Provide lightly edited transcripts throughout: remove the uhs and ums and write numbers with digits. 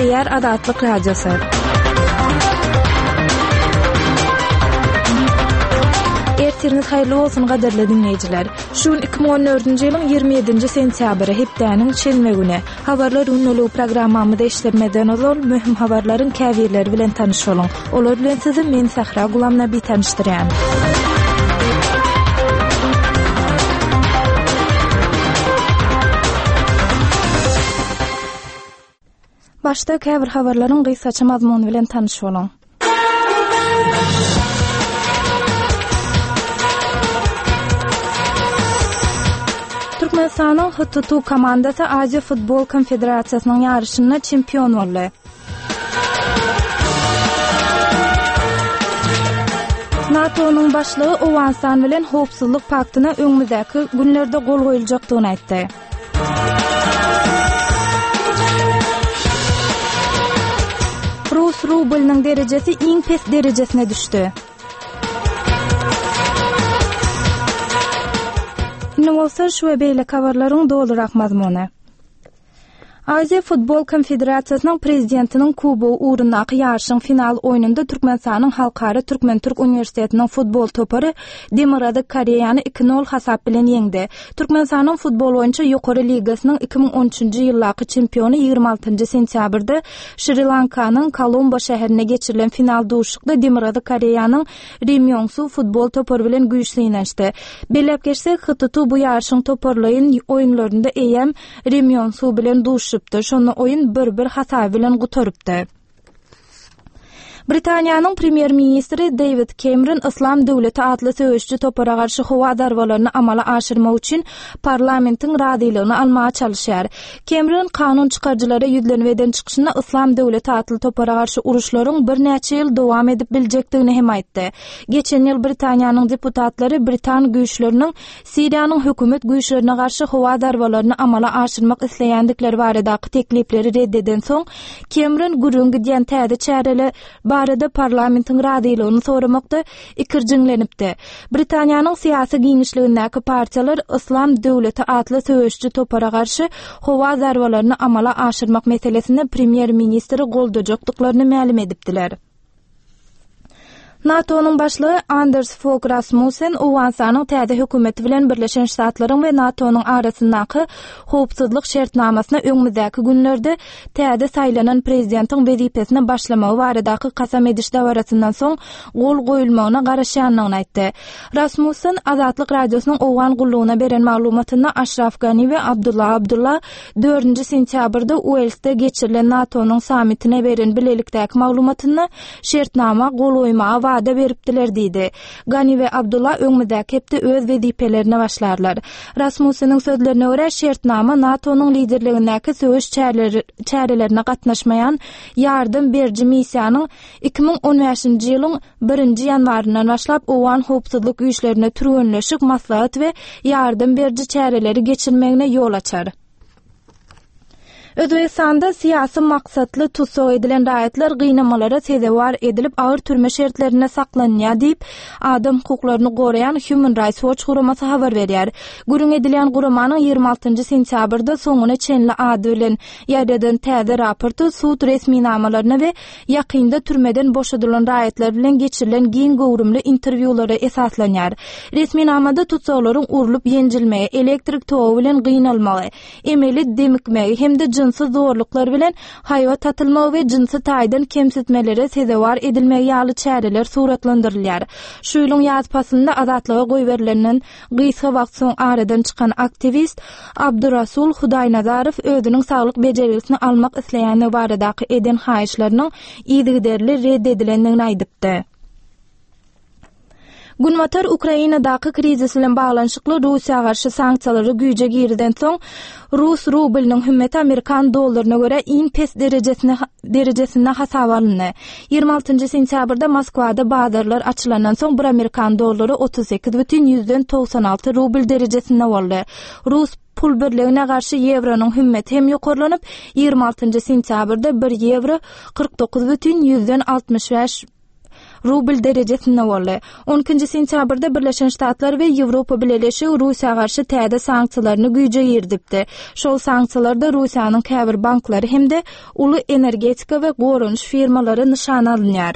Dinleýär Adatlyk Radiosu. Ertiriniz hayırlı olsun gaderli dinleyiciler. Şun 2014-nji ýylyň 27-nji sentýabry hepdäniň şenme güni. Habarlar ünlü programmamyzda işlemeden ol mühim habarlaryň käbirleri bilen tanışolyň. Olar bilen sizi men Sahra Gulamnaby tanışdyrýan. Başta käbir habarlaryň gysgaça mazmuny bilen tanışolyň. Türkmenistanyň HTTU komandasy Aziya Futbol Konfederatsiýasynyň ýarşyna çempion boldy. NATO'nun başlygy Owenstan bilen howpsuzlyk paktyna öňümüzdäki günlerde gol goýuljakdygyny aýtdy. Rus rublynyň derejesi iň pes derejesine düşdi. Nowsa şu we beýle habarlaryň doldurak mazmuny. Aziya Futbol Konfederatsiýasynyň prezidentiniň kubogy uğrundaky ýarşyň final oýnunda Türkmenistanyň Halkara Türkmen-Türk Uniwersitetiniň futbol topary Demirada Koreýany 2-0 hasap bilen ýeňdi. Türkmenistanyň futbol oýunçy ýokary ligasynyň 2013-nji ýyllaky çempiony 26-njy sentýabrda Şri Lankanyň Kolombo şäherine geçirilen final duşukda Demirada Koreýanyň Rim Yong-su futbol topary bilen güýçlenişdi. Belläp geçsek HTTU bu ýarşyň toparlaýyn oýunlarynda EM Rim Yong-su bilen duşup şonu oyun bir hasab bilen gutorypdy. Britaniýanyň premier ministri David Cameron Islam döwleti adly söýüşçi topara garşy howa darwalaryny amala aşyrmak üçin parlamentiň radylygyny almaga çalışýar. Cameron kanun çykarjylary ýüzlenmeden çykyşyna Islam döwleti adly topara garşy uruşlaryň bir näçe ýyl dowam edip biljekdigini hem aýtdy. Geçen ýyl Britaniýanyň deputatlary Britan güýçleriniň Siriýanyň hökümet güýçlerine garşy howa darwalaryny amala aşyrmak isleýändikleri baradaky teklipleri reddeden soň Cameron gürüň gidýän täze çäreler barada parlamentiň radylygyny soramakda ikirjiňlenipdi. Britaniýanyň syýasy giňişligindäki partiýalar Islam döwleti adly söýüşçi topara garşy howa zarwalaryny amala aşyrmak meselesini premier ministri goldajakdyklaryny ma'lum edipdiler. NATO'nun başlygy Anders Fogh Rasmussen Owensanyň täze hökümeti bilen Birleşen Ştatlaryň we NATO'nun arasyndaky howpsuzlyk şertnamasyna öňümüzdäki günlerde täze saýlanan prezidentiň wezipesine başlamagy baradaky kasam ediş dawarasyndan soň gol goýulmagyna garaşýanlygyny aýtdy. Rasmussen Azatlyk radiosynyň Owan gullugyna beren maglumatyna Ashraf Ghani we Abdullah 4-nji sentýabrda Walesde geçirilen NATO'nun samitine beren bilelikdäki maglumatyna şertnama gol goýmagy wada beripdiler diýdi. Gani we Abdullah öňümüzdäki hepde öz wezipelerine başlarlar. Rasmussening sözlerine görä şertnama NATO'nun liderligindäki söýüş çärelerine gatnaşmayan ýardym berji missiýanyň 2015-nji ýylyň 1-nji ýanwaryndan başlap owan howpsuzlyk güýçlerine türgenleşik maslahat we ýardym berji çäreleri geçirmegine ýol açar. Özbekistanda syýasy maksatly tutsak edilen raýatlar gynamalara sezewar edilip agyr türme şertlerine saklanýar diýip adam hukuklaryny goraýan Human Rights Watch guramasy habar berýär. Gürüň edilen guramanyň 26-njy sentýabrda soňuna çenli ady bilen ýaýradan täze raporty sud resminamalaryna we ýakynda türmeden boşadylan raýatlar bilen geçirilen giň gowrumly interwýulara esaslanýar. Resminamada tutsaklaryň urulyp ýenjilmegi, elektrik togy bilen gynalmagy, emeli demikmegi hemde jinsy zorluklar bilen haýwat atylmagy we jinsy taýdan kemsitmelere sezewar edilmegi ýaly çäreler suratlandyrylýar. Şu ýylyň ýazpasynda azatlyga goý berilenden gysga wagt soň aradan çykan aktivist Abdurasul Hudaýnazarow özüniň saglyk bejerisini almak isleýäni baradaky eden haýyşlarynyň ýygyderli reddedilendigini aýdypdy. Günwatar Ukrainadaky krizis bilen baglanşykly Russiýa garşy sanksiýalary güýje girden soň Rus rublynyň hümmeti Amerikan dollaryna görä iň pes derejesinde hasap alındy. 26-njy sentýabrda Moskwada bazarlar açylandan soň bir Amerikan dollary 38,96 rubl derejesinde boldy. Rus pul birligine garşy evronyň hümmeti hem ýokarlanyp 26-njy sentýabrda 1 euro 49,65 rubl derejesinde boldy. 12-nji sentýabrda Birleşen Ştatlar we Ýewropa Birleşigi Russiýa garşy täze sanksiýalaryny güýjeýirdipdi. Şol sanksiýalarda Russiýanyň käbir banklary hemde uly energetika we gorunuş firmalary nişana alınýar.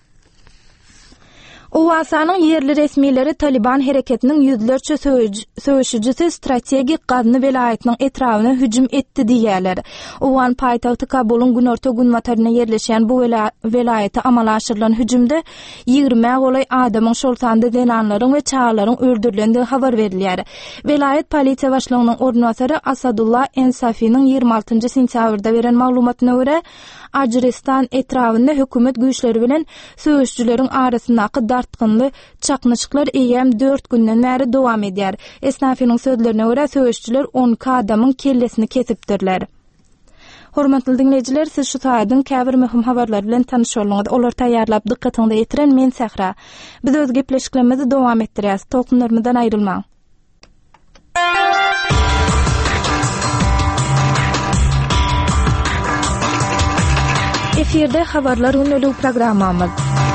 Owasanyň yerli resmiýetleri Taliban hereketiniň ýüzlerçe söwüşçüsi strategik Gazny welaýatynyň etrawyna hüjüm etdi diýerler. Owan paýtagty Kabul'un günorta gün wataryna yerleşýän bu welaýata amal aşyrylan hüjümde 20 golay adamyň şol sanda denanlaryň we çağlaryň öldürilendiği habar berilýär. Welaýat polisiýa başlygynyň ornwasary Asadullah Ensafiň 26-njy sentýabrda beren maglumatyna görä, Ajiristan etrawynda hökümet güýçleri bilen söwüşçüleriň arasyndaky dartgynly çaknyşyklar eýem 4 günden bäri dowam edýär. Esnafiň sözlerine görä söwüşçüler 10 adamyň kellesini kesipdirler. Hormatly dinleyijiler, siz şu taýdan käbir möhüm habarlar bilen tanışýarlyňyz. Olar taýýarlap dikkatiňizde ýetiren men Sahra. Biz öz gepleşiklerimizi dowam etdirýäs. Tolkunlarymyzdan aýrylmaň. Efirde habarlar ünlü programmamız.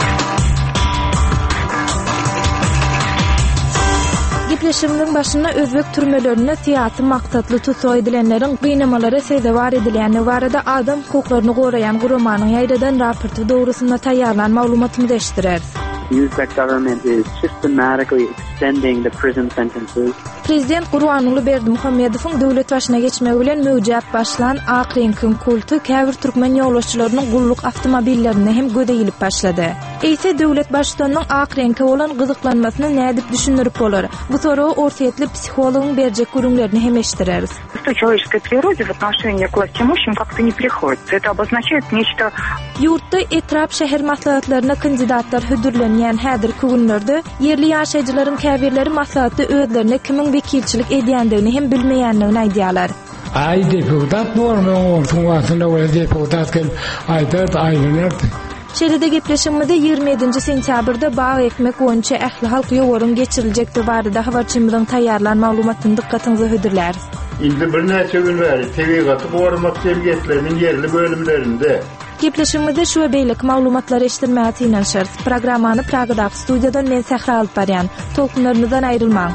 Gepleşigimiň başyna özbek türmelerine siyasi maksatly tutsak edilenleriň gynamalara sebäp edilýän barada adam hukuklaryny goraýan gurumanyň ýaýradan raporty dogrusynda taýýarlan maglumatymyzy eşitdireriz. The Uzbek government is systematically extending the prison sentences. Prezident Gurbanuly Berdimuhammedowyň döwlet başyna geçmegi bilen möwjat başlan Akrenkin kultu käbir türkmen ýoluşçylarynyň gulluk awtomobillerine hem gödegilip başlady. Eýse döwlet başlygynyň Akrenke bolan gyzyklanmasyny nädip düşünürip bolar? Bu soragy ortaýetli psihologyň berjek görüňlerini hem eşitdireriz. Что человеческой природе в отношении к власть имущим как-то не приходится. Это обозначает нечто... Yurtda etrap şäher maslahatlaryna kandidatlar hödürlenýän häzirki günlerde yerli ýaşaýjylaryň käbirleri maslahatda özlerine kimiň wekilçilik edýändigini hem bilmeýänligini aýdýarlar. Ay deputat bormy ortuň wagtynda we deputat kel aýdat aýlanardy. Şeride gepleşimizde 27-nji sentýabrda Bağ Ekmek boýunça ähli halk ýowaryň geçiriljekdi barada habarçymyzyň taýýarlan maglumatyny dikkatiňize hödürler. Indi bir näçe gün bäri tebigaty gorumak şerketleriniň yerli bölümlerinde Gepleşimizde şu beýlik maglumatlary eşitdirmäge ýa-da programmany Pragadaky studiýadan men Sahra alyp barýan. Tolkunlarymyzdan aýrylmaň.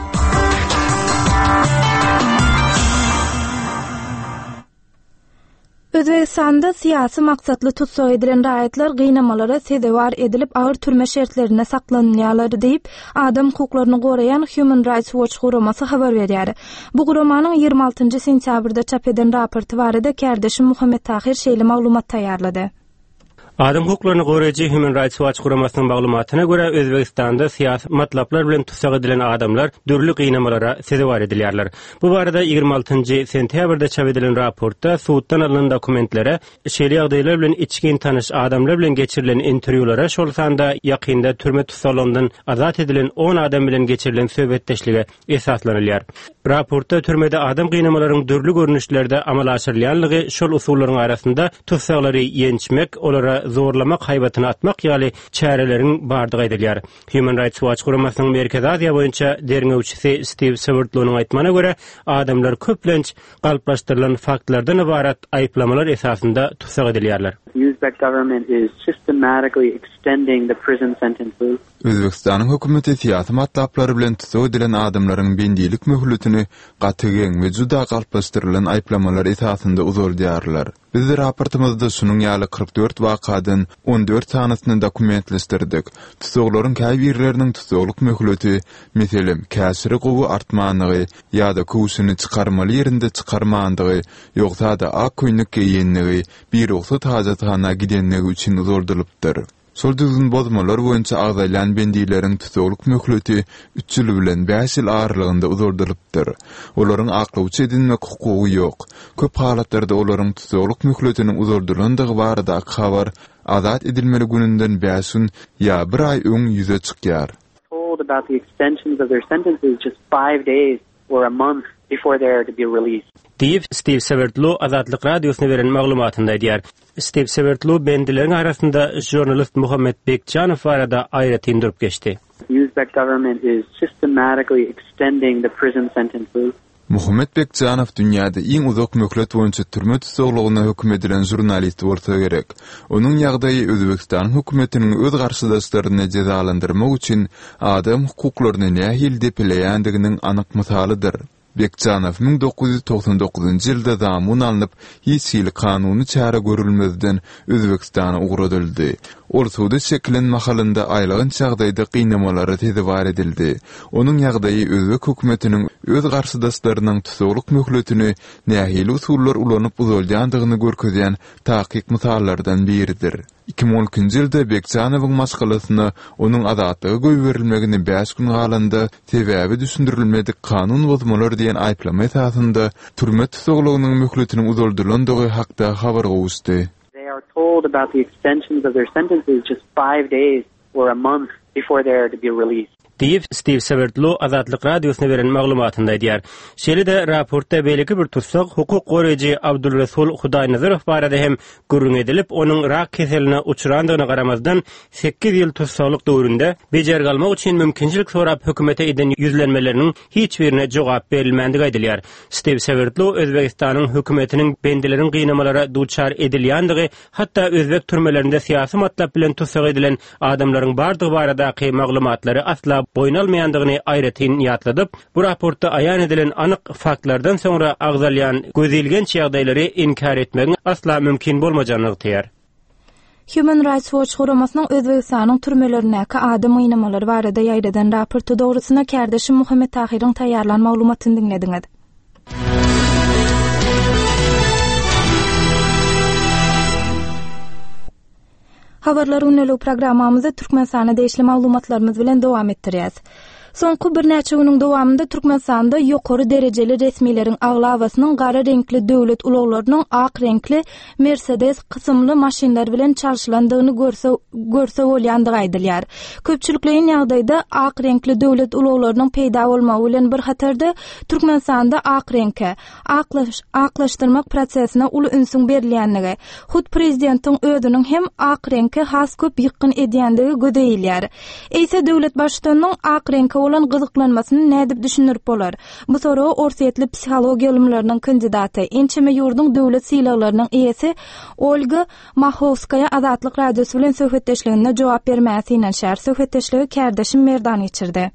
Özbekistanda siyasi maksatly tutsak edilen raýatlar gynamalara sebäp edilip agyr türme şertlerine saklanýarlar diýip adam hukuklaryny goraýan Human Rights Watch guramasy habar berýär. Bu guramanyň 26-njy sentýabrda çap eden raporty barada kärdeşim Muhammed Tahir şeýle maglumat taýýarlady. Adam hukuklaryny goraýjy Human Rights Watch guramasynyň maglumatyna görä Özbekistanda siyasi matlaplar bilen tutsak edilen adamlar dürli gynamalara sebäp edilýärler. Bu barada 26-njy sentýabrda çap edilen raportda suwtdan alynan dokumentlere, şeýle ýagdaýlar bilen içkin tanış adamlar bilen geçirilen interwýulara, şol sanda ýakynda türme tutsaklygyndan azat edilen 10 adam bilen geçirilen söhbetdeşlige esaslanylýar. Raportda türmede adam gynamalarynyň dürli görnüşlerde amal aşyrylýanlygy, şol usullaryň arasynda tutsaklary ýençmek, olara zorlamak haybatını atmak ýaly çärelerin bardygy aýdylýar. Human Rights Watch guramasynyň Merkez Aziýa boýunça derňewçisi Steve Severtlowyň aýtmagyna görä, adamlar köplenç galplaşdyrylan faktlardan ibarat aýplamalar esasında tutsak edilýärler. The Uzbek government is systematically extending the prison sentences. Özbekistanyň hökümeti siyasi matlaplary bilen tutsak edilen adamlaryň bendilik möhletini gatygen we juda galplaşdyrylan aýplamalar esasında uzardýarlar. Biz raportymyzda şunun ýaly 44 wakadan 14 sanasyny dokumentleşdirdik. Tutsaklaryň käbirleriniň tutsaklyk möhleti, meselem, käsiri gowy artmanlygy ýa-da kowşuny çykarmaly ýerinde çykarmandygy, ýoksa da ak köýnük giýenligi, bir oksat hajatxana gidenligi üçin uzardylypdyr. Sol düzgün bozmalar boýunça agdaýlan bendiýleriň tutsaklyk möhleti 3 ýyl bilen 5 ýyl aralygynda uzardylypdyr. Olaryň aklawçy edilmek hukugy ýok. Köp halatlarda olaryň tutsaklyk möhletiniň uzardylandygy barada habar azat edilmeli gününden 5 gün ýa 1 aý öň ýüze çykýar. Told about the extensions of their sentences just 5 days or a month before they are to be released. Diýip Steve Severtlow Azatlyk radiosyna beren maglumatynda aýdýar. Steve Severtlow bendilerin arasında jurnalist Muhammed Bekjanow barada aýra tindirip geçdi. The Uzbek government is systematically extending the prison sentences. Muhammed Bekjanow dünýäde iň uzak möhlet boýunça türme tutsagylygyna hökm edilen jurnalist bolsa gerek. Onuň ýagdaýy Özbekistan hökümetiniň öz garşydaşlaryny jezalandyrmak üçin adam hukuklaryny nähil depileýändiginiň anyk misalydyr. Bekjanow 1999-njy ýylda zamun alınıp, hiçbir kanuny çara görülmezden Özbekistana ugradyldy. Orsuda şeklen mahalynda aýlagyn çagdaýda gynamalara tezewar edildi. Onuň ýagdaýy özbek hökümetiniň öz garşydaşlarynyň tutsagylyk möhletini nähili usullar ulanyp uzalýandygyny görkezýän taýyk misallardan biridir. 2010-njy ýylda Bekjanowyň maskalasyna onuň azatlygy göýberilmegini 5 gün galanda sebäbi düşündirilmedik kanun bozmalar diýen aýplama esasynda türme tutsaglygynyň möhletiniň uzaldyrylandygy hakda habar gowuşdy. Told about the extensions of their sentences just 5 days or a month before they are to be released. Steve Severtlo Azatlyk Radiosyna beren maglumatynda diýär. Şeýle-de raportda belki bir tutsak hukuk goraýjy Abdulrasul Hudaýnazarow barada hem gürrüň edilip, onuň rak keseline uçurandygyna garamazdan 8 ýyl tutsaklyk döwründe bejer galmak üçin mümkinçilik sorap hökümete eden ýüzlenmeleriniň hiç birine jogap berilmendigi aýdylýar. Steve Severtlo Özbekistanyň hökümetiniň bendelerin gynamalara duçar edilýändige, hatda özbek türmelerinde siýasy matlap bilen tutsak edilen adamlaryň bardygy baradaky maglumatlary asla boýnalmaýandygyny aýratyn ýatladyp, bu raportda aýan edilen anyk faktlardan soňra agzalýan gözilgen ýagdaýlary inkar etmegi asla mümkin bolmajagyny diýär. Human Rights Watch guramasynyň Özbekistanyň türmelerindäki adam gynamaları barada ýaýradan raportu dogrusyna kärdeşim Muhammed Tahiryň taýýarlan maglumatyny dinlediňiz. Habarlar öneli programmamyzda Türkmenistana değişli maglumatlarymyz bilen dowam etdirýäs. Soňky bir näçe güniň dowamında Türkmenistanda ýokary derejeli resmiýlerin aglawasynyň gara renkli döwlet ulaglarynyň ak renkli Mercedes kysymly maşinler bilen çalşylandygyny görse bolýandygy aýdylýar. Köpçüliklerin ýagdaýda ak renkli döwlet ulaglarynyň peýda bolmagy bilen bir hatarda Türkmenistanda ak renke aklaşdyrmak prosesine uly ünsüň berilýändigi, hut prezidentiň ödüniň hem ak renke has köp ýykyn edýändigi gödeýilýär. Eýse döwlet başçysynyň ak renke olan gyzyklanmasyny nädip düşünürip bolar? Bu soraga Orsetli psihologiýa ilimleriniň kandidaty, Ençeme ýurduň döwlet syýlaklarynyň eýesi Olga Mahovskaya Azatlyk Radiosy bilen söhbetdeşliginde jogap bermäsi inen şäher söhbetdeşligi kärdeşim Merdan geçirdi.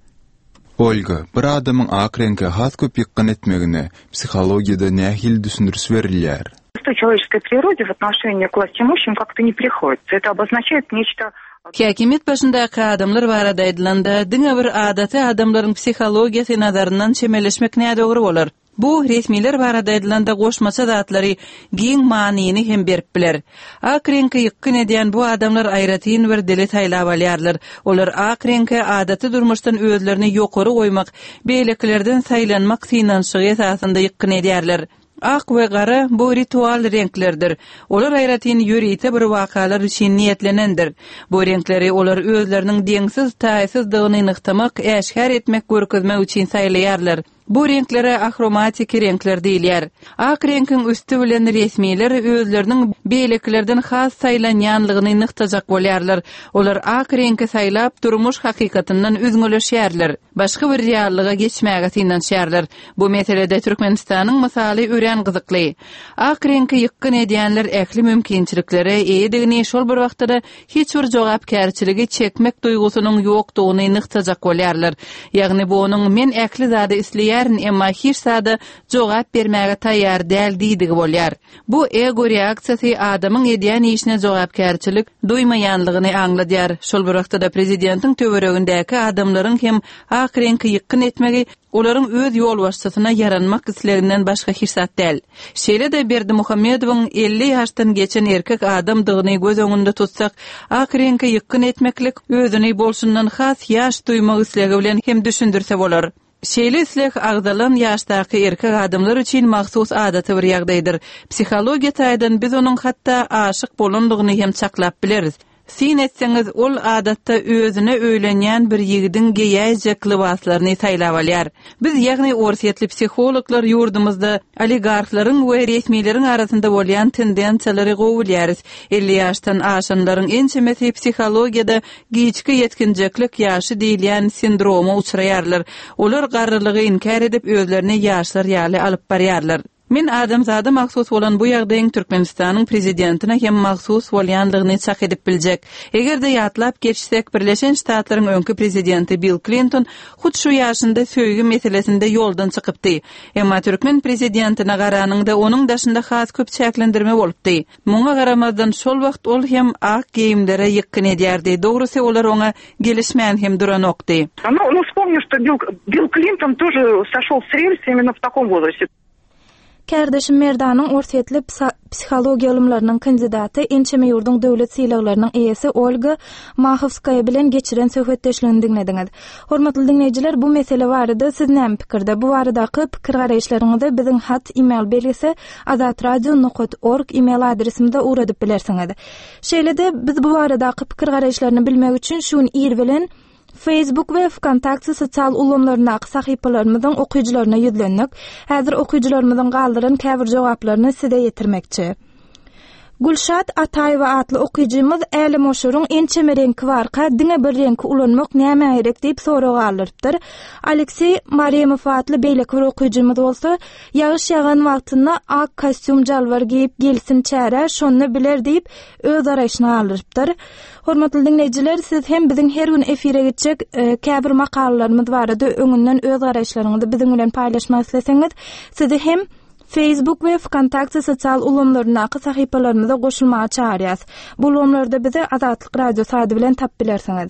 Olga, bir adamyň ak renke has köp ýykyn etmegine psihologiýada nähili düşündürüş berilýär? В человеческой природе в отношении к власть имущим как-то не приходится. Это обозначает нечто... Häkimet başyndaky adamlar barada aýdylanda, diňe bir adaty adamlaryň psihologiýasy nazaryndan çemeleşmek näde dogry bolar. Bu resmiler barada aýdylanda goşmaça zatlary giň manyny hem berip biler. Ak renke ýykyn edýän bu adamlar aýratyn bir dili taýlap alýarlar. Olar ak renke adaty durmuşdan özlerini ýokary goýmak, beýleklerden saýlanmak synanşygy esasynda ýykyn edýärler. Ak we gara bu ritual renklerdir. Olar aýratyn ýörite bir wakalar üçin niýetlenendir. Bu renkleri olar özleriniň deňsiz taýsızdygyny nyktamak, äşkär etmek görkezmek üçin saýlaýarlar. Bu renklere akromatik renkler diýilýär. Ak renkiň üstü bilen resmiler özleriniň beýleklerden has saýlanýanlygyny nyktajak bolýarlar. Olar ak renki saýlap durmuş hakykatyndan üzgünleşýärler. Başga bir reallyga geçmäge synanýarlar. Bu meselede Türkmenistanyň misaly ören gyzykly. Ak renki ýykyn edýänler ähli mümkinçiliklere eýdigini şol bir wagtda hiç bir jogapkärçiligi çekmek duýgusynyň ýokdugyny nyktajak bolýarlar. Ýagny bu onuň men ähli zady isleýärin emma hiç sada jogap bermäge taýýar däl diýdigi bolýar. Bu ego reaksiýasy adamyň edýän işine jogapkärçilik duýmaýanlygyny aňladýar. Şol bir wagtda prezidentiň töweregindäki adamlaryň hem ak renki ýykyn etmegi olaryň öz ýol başçysyna yaranmak isleginden başga hirsat däl. Şeýle-de Berdimuhammedowyň 50 ýaşdan geçen erkek adamdygyny göz öňünde tutsak, ak renki ýykyn etmeklik özüni bolşundan has ýaş duýmak islegi bilen hem düşündirse bolar. Şeýle isleg agdalan ýaşdaky erkek adamlar üçin mahsus adaty bir ýagdaýdyr. Psihologiýa taýdan biz onuň hatda aşyk bolandygyny hem çaklap bileriz. Sin etseňiz ol adatda özüne öýlenýän bir ýigidin geýäjek libaslarını taýlawalyar. Biz ýagny orsiýetli psihologlar ýurdumyzda oligarklaryň we resmiýlerin arasynda bolýan tendensiýaleri gowulýarys. 50 ýaşdan aşanlaryň ençemesi psihologiýada giçki ýetkinjeklik ýaşy diýilýän sindroma uçraýarlar. Olar garrylygy inkar edip özlerini ýaşlar ýaly alyp barýarlar. Men adamzada maksus bolan bu ýagdaýyň Türkmenistanyň prezidentine hem maksus bolýanlygyny çak edip biljek. Egerde ýatlap geçsek, Birleşen Ştatlaryň öňkü prezidenti Bill Clinton hut şu ýaşynda söýgü meselesinde ýoldan çykypdy. Emma Türkmen prezidentine garanyňda onuň daşynda has köp çäklendirme bolupdy. Muňa garamazdan şol wagt ol hem ak geyimlere ýykyn edýärdi. Dogrusy olar oňa gelişmän hem duranokdy. Ну, вспомню, что Билл Клинтон тоже сошел с рельс именно в таком возрасте. Kardeşim Merdanyň orsiýetli psihologiýa ilmlarynyň kandidaty, Ençeme ýurdun döwlet syýlaglarynyň eýesi Olga Mahovskaya bilen geçiren söhbetdeşligini dinlediňiz. Hormatly dinleýijiler, bu mesele barada siz näme pikirde? Bu baradaky pikir garaýşlaryňyzy biziň hat email belgisi azatradio.org email adresimizde uradyp bilersiňiz. Şeýle-de biz bu baradaky pikir garaýşlaryny bilmek üçin şuny ir bilen Facebook we Wkontakte sosial ulanmaryna sahypalarymyzyň okuyjylaryna ýüzlendik. Häzir okuyjylarymyzyň galdyran käbir jogaplaryny size ýetirmekçi. Gulşat Ataýewa atly okuyjymyz äli moşuruň ençeme renki barka diňe bir renki ulanmak näme gerek diýip soraw alypdyr. Aleksey Mariemow atly beýleki bir okuyjymyz bolsa, ýagyş ýagan wagtynda ak kostyum jalwar giýip gelsin çäre, şonu biler diýip öz araýşyna alypdyr. Hormatly dinleýijiler, siz hem biziň her gün efire geçjek käbir makallalarymyz barada öňünden öz araýşlaryňyzy biziň bilen paýlaşmak isleseňiz, sizi hem Facebook we Wkontakte sosial ulanmaryna sahypalarymyza goşulmagy çağırýas. Bu ulanmlarda bizi Azatlyk radio sady bilen tap bilersiňiz.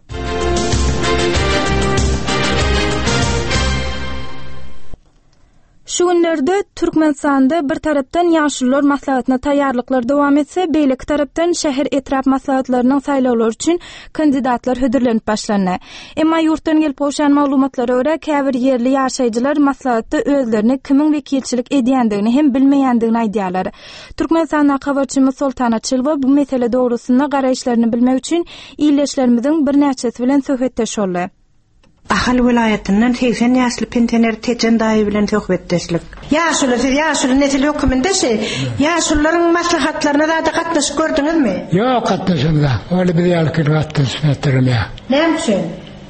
Şu günlerde Türkmenistanda bir tarapdan ýaşullar maslahatyna taýýarlyklar dowam etse, beýleki tarapdan şäher etrap maslahatlarynyň saýlawlary üçin kandidatlar hödürlenip başlandy. Emma ýurtdan gelip goşan maglumatlara görä, käbir yerli ýaşaýjylar maslahatda özlerini kimiň wekilçilik edýändigini hem bilmeýändigini aýdýarlar. Türkmenistanyň habarçymyz Soltana Çylwa bu mesele dogrusynda garaýşlaryny bilmek üçin ýyleşlerimiziň bir näçesi bilen söhbetdeş boldy. Ahal vilayetinden 80 ýaşly pensioner Tejen daýy bilen söhbetdeşlik. Ýaşuly nesil hökümünde ýaşullaryň maslahatlaryna da gatnaşyp gördüňizmi? Ýok, gatnaşymda. Öyle bir ýaly gatnaşmapdyrym ýa. Näme üçin?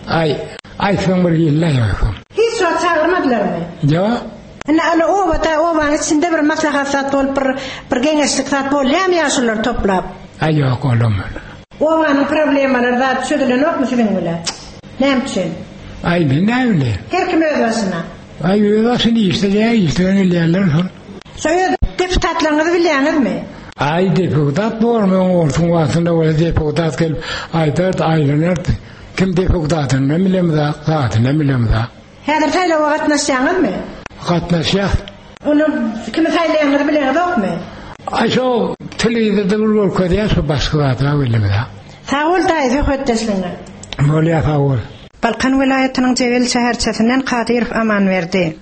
Aýsam bir ýylla ýok. Hiç wagt çağırmadylarmy? Ýok. Ana owaň içinde bir maslahat zat bolup bir geňeşlik zat bolýarmy ýaşullar toplap? Ýok olam. Owaň problemleri zat çözülenokmy şeň bilen? Näme üçin? Näme? Her kim öz başyna. Öz başyna işleýärler. Şöýe deputatlaryňyzy bilýäňizmi? Deputat bormy ortaň wagtynda we deputat gelip aýdar aýlanar. Kim deputatyny bilemda, zatyny bilemda. Häzir taýlawa gatnaşýaňyzmy? Gatnaşýar. Onu kim taýlaýanyny bilýärmi? Şo telewizorda bir görýär, başga zatra bilemda. Sağ ol daýy hötdeşliňe. Molya favor. Balkan vilayatynyň Jebel şäherçesinden Kadirov aman berdi.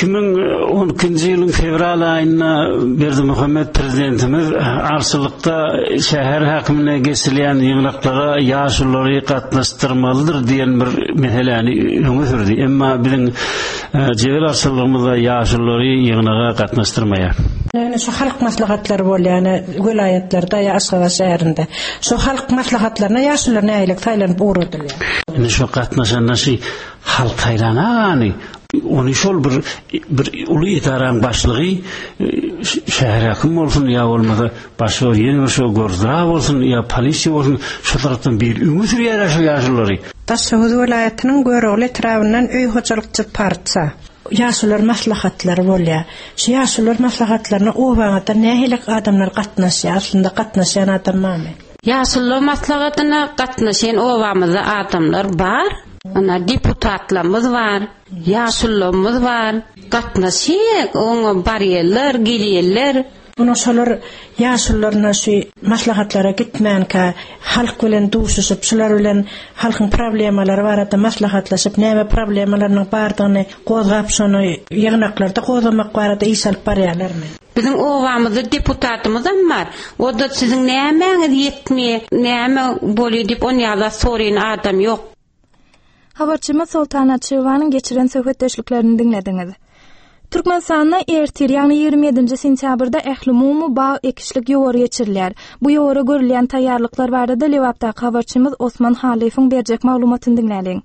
2012 ýylyň fevral aýyna Berdimuhammed prezidentimiz arşylykda şäher hakimine geçilen ýyňlyklara ýaşullary gatnaşdyrmalydyr diýen bir meseleni öňe sürdi. Emma biziň Jebel arşylygymyzda ýaşullary ýyňlyga gatnaşdyrmaýar. Şu halk maslahatlary bolýan vilayetlerde ýa Aşgabat şäherinde. Şu halk maslahatlaryna ýaşullar näýlik taýlanyp uğradylýar. Şu gatnaşanlar halk taýlanany onu şol bir uly idaran başlygy şäher hakim bolsun ýa bolmasa başga ýene şu gorda bolsun ýa polisiýa bolsun şu tarapdan bir öňe sürýär şu ýaşullary. Taşşahud vilayatynyň görevli etrabyndan öý hojalykçy partsa ýaşullar maslahatlary bolýar. Şu ýaşullar maslahatlaryna owaňda nähili adamlar gatnaşýar, aslında gatnaşan adammy? Ýaşullar maslahatyna gatnaşan owamyzda adamlar bar. Ana deputatlarymyz bar, ýaşullarymyz bar. Gatnaşyk, oňa barýarlar, gelýärler. Bunu şolar yaşlılarına şu maslahatlara gitmänkä halk bilen duşuşup şular bilen halkyň problemalary barada maslahatlaşyp näme problemalarynyň bardygyny gozgap şonu ýygnaklarda gozlamak barada iş alyp barýarlarmy? Bizim owamyzda deputatymyz var. O da siziň nämeňiz ýetmä, näme bolýar diýip onu ýaza soraýan adam ýok. Habarçymyz Sultana Çywanyň geçiren söhbetdeşliklerini dinlediňiz. Türkmenistanda ertir, ýagny 27 sentýabrda ähli mumu bağ ekişlik ýory geçirilýär. Bu ýory görülýän taýýarlyklar barada Lewapda habarçymyz Osman Halifoň berjek maglumatyny dinläliň.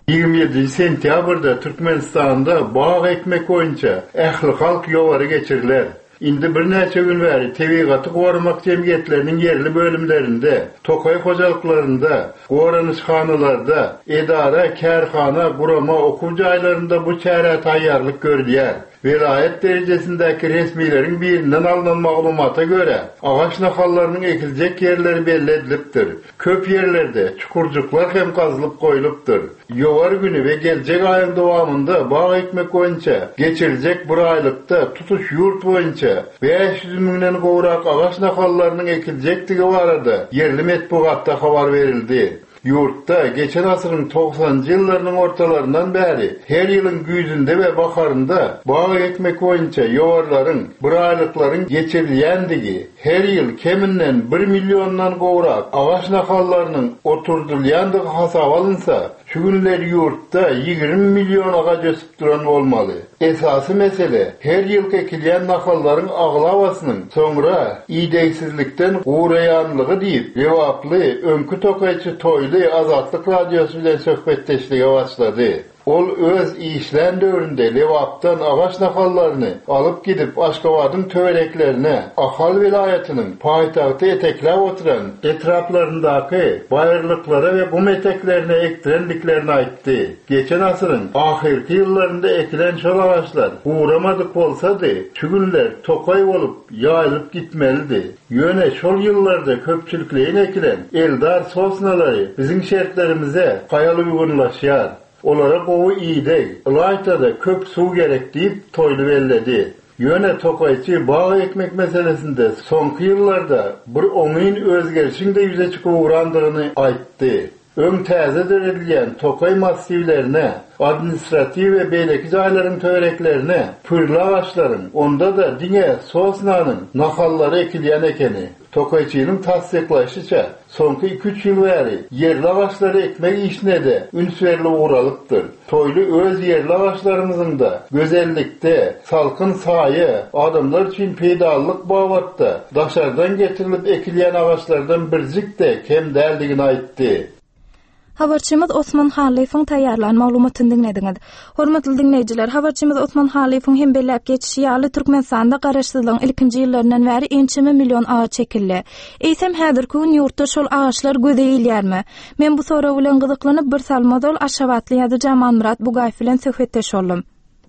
27 sentýabrda Türkmenistanda bağ ekmek boýunça ähli halk ýory geçirilýär. Indi bir näçe gün bäri tebigaty gorumak jemgyýetleriniň yerli bölümlerinde, tokay hojalyklarynda, goranysxanalarda, edara, kärhana, burama, okuw jaýlarynda bu çäre taýýarlyk görülýär. Vilayet derejesindäki resmiýetiň birinden alynan maglumata göre, agaç nahallarynyň ekiljek yerleri belli edilipdir. Köp yerlerde çukurjuklar hem gazylyp goýulypdyr. Ýowar güni we geljek aýyň dowamında bağ ekmek boýunça geçiriljek bir aýlykda tutuş ýurt boýunça 500 miňden gowrak agaç nahallarynyň ekiljekdigi barada yerli metbuatda habar berildi. Yurtta geçen asırın 90-njy ýyllarynyň ortalarından bäri her ýylyň güýzünde we baharynda bağ ekmek boýunça ýowarlaryň, bir aýlyklaryň geçirilýändigi, her ýyl keminden 1 milyondan gowrak agaç nahallarynyň oturdylýandygy hasap alınsa, şu günler yurtta 20 milyon ağaç ösüp duran bolmaly. Esasy mesele her ýyl ekilýän nahallaryň aglawasynyň soňra iýdegsizlikden gowraýanlygy diýip Lewaply öňkü tokaýçy Toýly Azatlyk radiosu bilen söhbetdeşlige başlady. Ol öz işlän döwründe Lewapdan agaç nahallaryny alyp gidip Aşgabatyň töwereklerine, Ahal vilayatynyň paýtagty etekläp oturan etraplaryndaky baýrlyklara we gum eteklerine ekdirendiklerini aýtdy. Geçen asyryň ahirki ýyllarynda ekilen şol agaçlar uğramadyk bolsady, şu günler tokay bolup ýaýlyp gitmelidi. Ýöne şol ýyllarda köpçülikleýin ekilen eldar sosnalary biziň şertlerimize gaýaly uygurlaşýar. Olara gowy iýdeg, ýaýtada köp suw gerek diýip Toýly belledi. Ýöne tokaýçy bağ ekmek meselesinde soňky ýyllarda bir oňyn özgerişinde ýüze çykyp urandygyny aýtdy. Öň täze edilýän tokay massivlerine, administrativ we beýleki jaýlaryň töwereklerine, pyrla ağaçlaryň, onda da diňe sosnanyň nahallary ekilýän ekeni. Tokaýçynyň tasdiklaýşyça, soňky 2-3 ýyl bäri yerli ağaçlary ekmek işine de ünsverli uğralypdyr. Toýly öz yerli ağaçlarymyzyň da gözellikde, salkyn saýy, adamlar üçin peýdalyk babatda daşardan getirilip ekilýän ağaçlardan birjik de kem däldigini aýtdy. Habarçymyz Osman Halifoň taýýarlan maglumatyny dinlediňiz. Hormatly dinleýijiler, habarçymyz Osman Halifoň hem belläp geçişi ýaly Türkmenistanda garaşsyzlygyň ilkinji ýyllaryndan bäri 1 milyon ağaç çekildi. Eýsem häzirki gün ýurtda şol ağaçlar gözeýilýärmi? Men bu soraw bilen gyzyklanyp bir salmazol Aşgabatly ýa-da Jamanmurat Bugaýew bilen söhbetdeş boldum.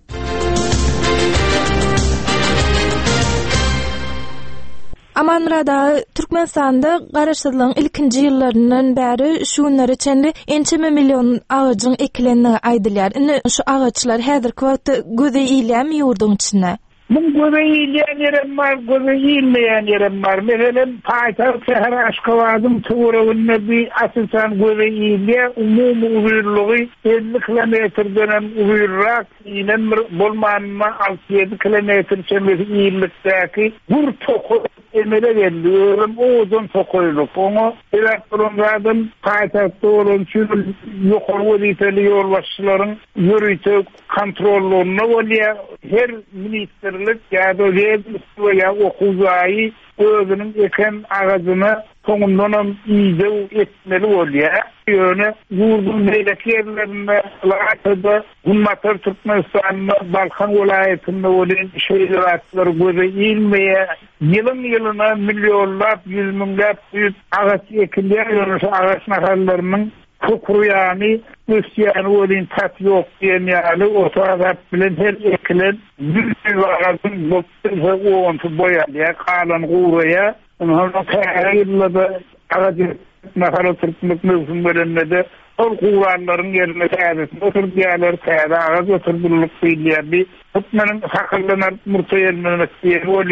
Amanrada Türkmenistanda garaşsyzlygyň ilkinji ýyllaryndan bäri şu günleri içinde 1 milyon ağaçyň ekilenini aýdylýar. Indi şu ağaçlar häzirki wagtda gözeýilýärmi ýurduň içinde? Bu gözeýilýän ýerem bar, gözeýilmeýän ýerem bar. Meselen paýtagt şäher Aşgabatyň töwereginde bir asysan gözeýilýär, umumy uzunlygy 50 kilometrden hem uzunrak, ýene bolmanma 6-7 kilometr çember ýylykdaky bir tokoy emele geldi. O uzun tokoyluk. Onu elektronlardan paýtagtda bolan şol ýokary wezipeli ýolbaşçylaryň ýürüýte kontrollerini bolýar. Her ministerlik ýa-da ýa okuwjy özüniň eken agazyny soňundan iýde etmeli bolýar. Ýöne ýurdun beýleki ýerlerinde ýa-da Gummatar Türkmenistanyň Balkan welaýetinde bolan şeýleratlar gözeýilmeýär. Ýylyna milyonlap, 100 miňlap agaç ekilýär, ýöne agaç nahallarynyň kukuruyani, üstiyani olin tat yok diýenýärli, otarak bilen her ekilen bir ağacın boktuza oğuntu boýalýar, kalan gowraýa, onu täýärlerde ağacı nahaly türkmek mevzum bilenmede ol gowranlaryň ýerine täzesinde oturdýarlar, täze ağaç oturdurlyk diýilýär. Hukmanyň hakyllanar murtaýelmenek diýip bolýar.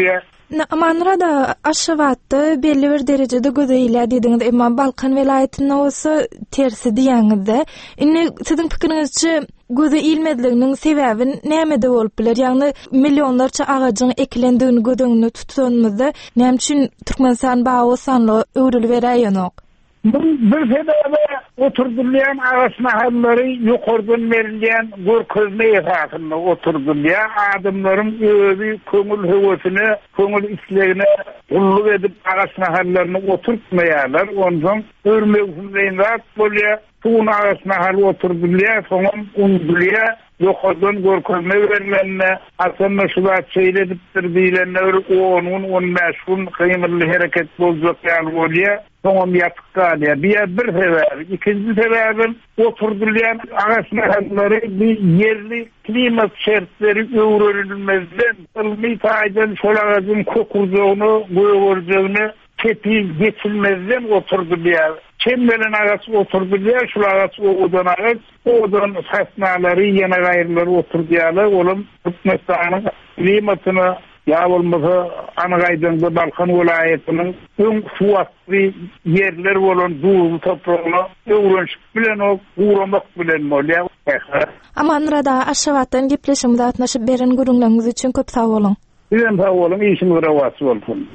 Amanra da aşavatda belli bir derecede gözeyle dediğiniz emma Balkan velayetinde olsa tersi diýeňizde. Indi sizin pikirinizçe göze ilmedliginiň sebebi näme bolup biler? Ýagny milyonlarça agajyň eklendigini gödüňde tutsanmyzda näme üçin Türkmenistan bagy sanly öwrüli berýänok? Bir sebebi oturdulayan ağasına halları yukarıdan verilen görkezme esasında oturdulayan adamların özü köngül hevesini, köngül islerini kulluk edip ağasına hallarını oturtmayalar. Ondan örmeksin rahat böyle tuğun ağasına halı oturdulayan sonra undulayan yukarıdan görkezme verilenine aslında şular seyrediptir diyilenine onun meşhur kıymetli hareket bozacak yani oluyor. Son yaptıkları bir sebep. İkinci sebebin oturdulayan ağaçlı halları bir yerli klimat şartları öğrenilmezden ilmi taydan şol ağacın kokurduğunu, boyurduğunu tepil geçilmezden oturdulayan. Çembelin ağaçı oturdulayan, şol ağaçı oğudan ağaç, oğudan sasnaları, yana gayrıları oturdulayanlar. Oğlum Türkmenistan'ın klimatını ya olmasa Anagaydın'da Balkan vilayetinin ön suatlı yerler olan doğulu toprağına öğrenşik bilen o uğramak bilen oluyor. Amanrada aşavatdan gepleşimde atnaşıp beren görünleriniz için köp sağ olun. Sizin sağ olun, işiniz ravası olsun.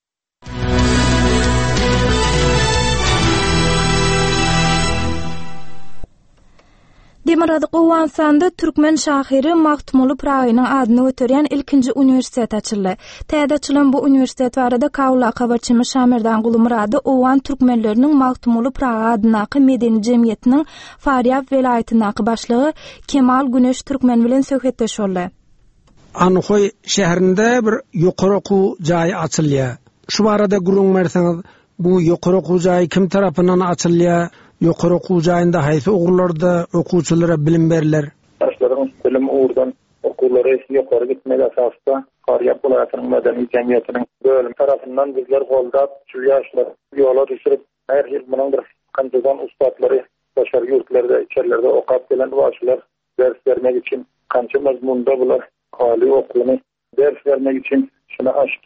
Demirada Gowansanda Türkmen şahiri Maktumulu Pragynyň adyny göterýän ilkinji uniwersitet açyldy. Täze açylan bu uniwersitet barada Kawla Kabarçymy Şamerdan Gulumrady Owan türkmenleriniň Maktumulu Praga adynaky medeni jemgyýetiniň Faryab welaýatynyň başlygy Kemal Güneş Türkmen bilen söhbetdeş boldy. Anhoy şäherinde bir ýokary okuw jaýy açylýar. Şu barada gurulmaýarsaňyz bu ýokary okuw jaýy kim tarapyndan açylýar? Ýokary okuw jaýynda haýsy ugurlarda okuwçylara bilim berilýär? Başlaryň bilim uğurdan okuwlary ýokary gitmek asasda Faryab welaýatynyň medeni jemgyýetiniň bölüm tarapyndan bizler goldap, şu ýaşlar ýola düşürip, her ýyl munyň bir kançadan ustatlary başary ýurtlarda, içerlerde okap gelen başlar ders vermek için kança mazmunda bular hali okuwny ders vermek için şuna açdy.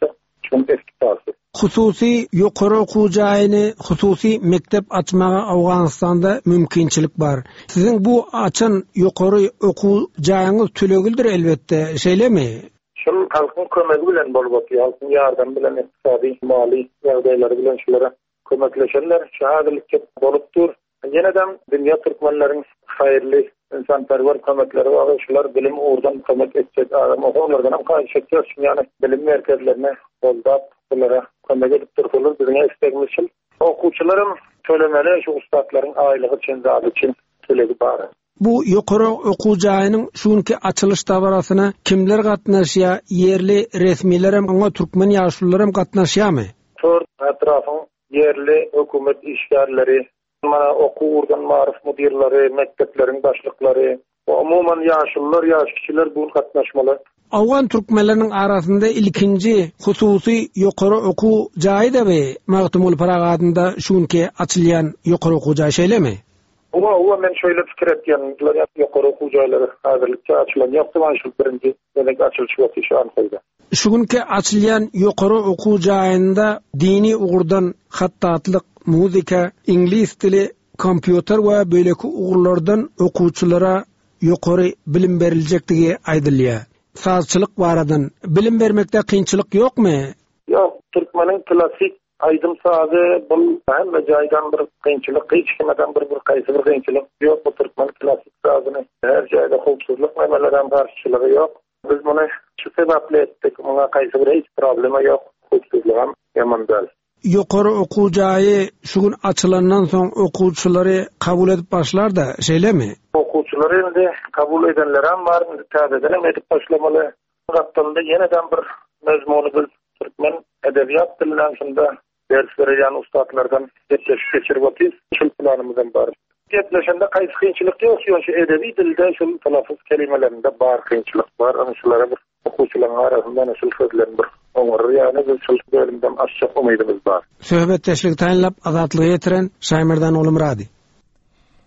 Hususi ýokary okuw jaýyny, hususi mektep açmaga Awganistanda mümkinçilik bar. Sizin bu açan ýokary okuw jaýyňyz tülegildir elbetde, şeýlemi? Şol halkyň kömegi bilen bolup otýar, halkyň ýardam bilen ykdysady, mali ýagdaýlary bilen şolara kömekleşenler şahadatlyk bolupdyr. Ýene-dem dünýä türkmenleriň haýyrly insanparwar kömekleri var, şolar bilim uğurdan kömek etjek adam oğullardan hem kaýşetýär, ýani bilim merkezlerine goldap, bunlara kömek edip durýarlar, bizňe istegimiz üçin. Okuwçylarym tölemeli, şu ustatlaryň aýlygy üçin, zady üçin төлegi bar. Bu ýokary okuw jaýynyň şunki açylyş dabarasyna kimler gatnaşýar? Yerli resmilerem, oňa türkmen ýaşlularym gatnaşýarmy? Tört etrafyň yerli hökümet işgärleri, mana okuwurdan marif mudirleri, mektepleriň başlyklary, umuman ýaşlylar, ýaş kişiler bu gatnaşmaly. Awgan türkmenleriniň arasynda ilkinji hususy ýokary okuw jaýy da Maktumul Praga adynda şunki açylýan ýokary okuw jaýy şeýlemi? Owa men şöyle fikir etýän, ýokary okuw jaýlary hazırlykda açylan ýokdy, şu birinji demek açylyş wagty şu an koýdy. Şunki açylýan ýokary okuw jaýynda dini ugurdan hattatlyk, muzika, ingliz tili, kompýuter we böleki ugurlardan okuwçylara ýokary bilim beriljekdigi aýdylýar. Sazçylyk baradan bilim bermekde kynçylyk ýokmy? Ýok, türkmeniň klasik aýdym sazy bu hemme jaýdan bir kynçylyk, hiç kimeden bir gaýsy bir kynçylyk ýok. Bu türkmen klasik sazyny her jaýda howpsuzlyk meselelerinden garşylygy ýok. Biz muny şu sebäple etdik, oňa gaýsy bir hiç problema ýok. Howpsuzlyk hem ýaman däl. Ýokary okuw jaýy şugun açylandan soň okuwçylary kabul edip başlar da şeýlemi? Okuwçylary indi kabul edenler hem bar, täzeden edip başlamaly. Gatdanda ýene-dem bir mezmuny biz türkmen edebiýat dilinden şunda ders berýän ustatlardan geçirip otýar. Şu planymyzdan bar. Gepleşende gaýsy kynçylyk ýok, şu edebi dilde şu talaffuz kelimelerinde bar kynçylyk bar. Şolara bir okuwçylaryň arasynda şu sözlerin bir oňary ýani biz şu bölümden açjak umydymyz bar. Söhbetdeşlik taýinlap azatlygy ýetiren Şaýmerdan Gulumrady.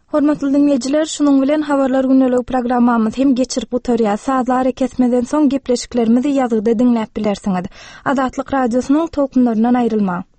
Hormatly dinleyijiler, şunun bilen habarlar günnelik programmamyz hem geçirip utarýar. Sazlar kesmeden soň gepleşiklerimizi ýazgyda dinläp bilersiňiz. Azatlyk radiosynyň tokunlaryndan aýrylma.